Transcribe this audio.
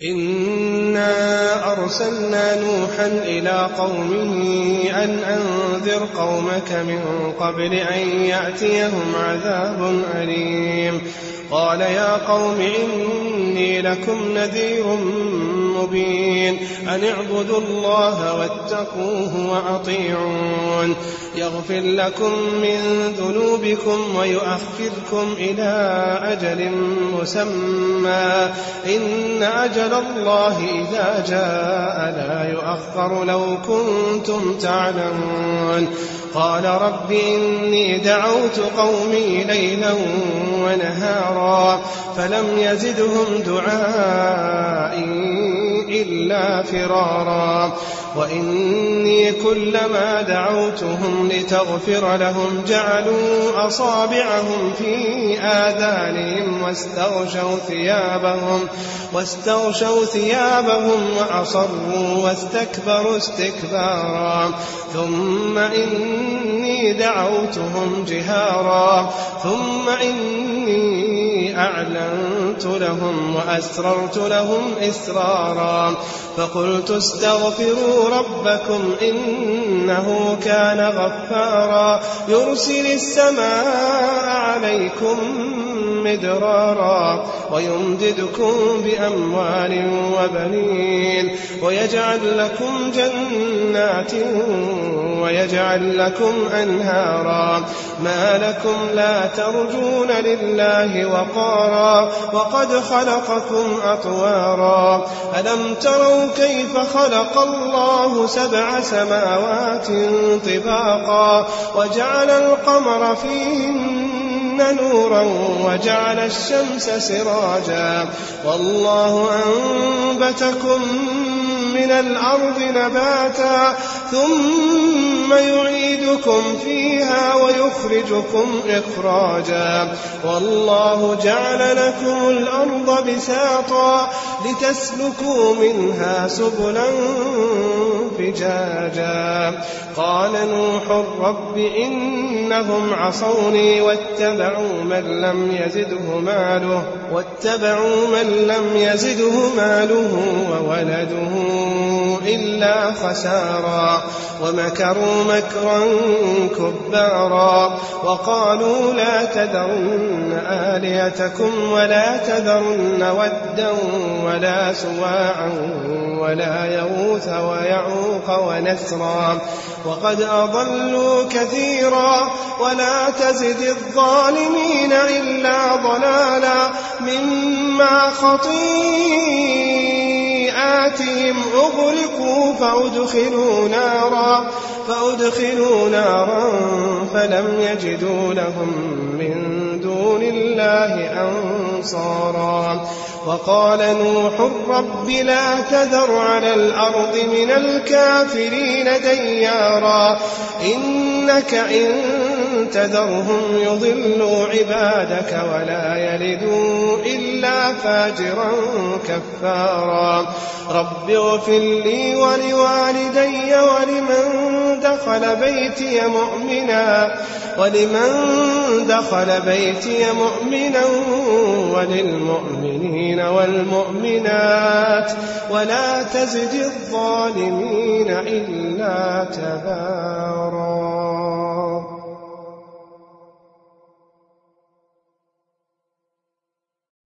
إنا أرسلنا نوحا إلى قومه أن أنذر قومك من قبل أن يأتيهم عذاب أليم. قال يا قوم إني لكم نذير مبين أن اعبدوا الله واتقوه وأطيعون يغفر لكم من ذنوبكم ويؤخركم إلى أجل مسمى إن أجل الله إذا جاء لا يؤخر لو كنتم تعلمون. قال رب إني دعوت قومي ليلا ونهارا فلم يزدهم دعائي إلا فرارا وإني كلما دعوتهم لتغفر لهم جعلوا أصابعهم في آذانهم واستغشوا ثيابهم وأصروا واستكبروا استكبارا ثم إني دعوتهم جهارا ثم إني أعلنت لهم وأسررت لهم إسرارا فقلت استغفروا ربكم إنه كان غفارا يرسل السماء عليكم مدرارا ويمددكم بأموال وبنين ويجعل لكم جنات ويجعل لكم أنهارا ما لكم لا ترجون لله وقارا وقد خلقكم أطوارا ألم تروا كيف خلق الله 7 سماوات طباقا وجعل القمر فيهن نورا وجعل الشمس سراجا والله أنبتكم من الأرض نباتا ثم يعيدكم فيها ويخرجكم إخراجا والله جعل لكم الأرض بساطا لتسلكوا منها سبلا فجاجا. قال نوح رب إنهم عصوني واتبعوا من لم يزده ماله وولده إلا خسارا ومكروا مكرا كبارا وقالوا لا تذرن آلهتكم ولا تذرن ودا ولا سواعا ولا يغوث ويعوق ونسرا وقد أضلوا كثيرا ولا تزد الظالمين إلا ضلالا مما خطيئاتهم أغرقوا فأدخلوا نارا فلم يجدوا لهم من دون الله أنصارا. وقال نوح رب لا تذر على الأرض من الكافرين ديارا إنك إن تذرهم يضلوا عبادك ولا يلدوا إلا فاجرا كفارا. رب اغفر لي ولوالدي ولمن دخل بيتي مؤمنا وللمؤمنين والمؤمنات ولا تزد الظالمين إلا تبارا.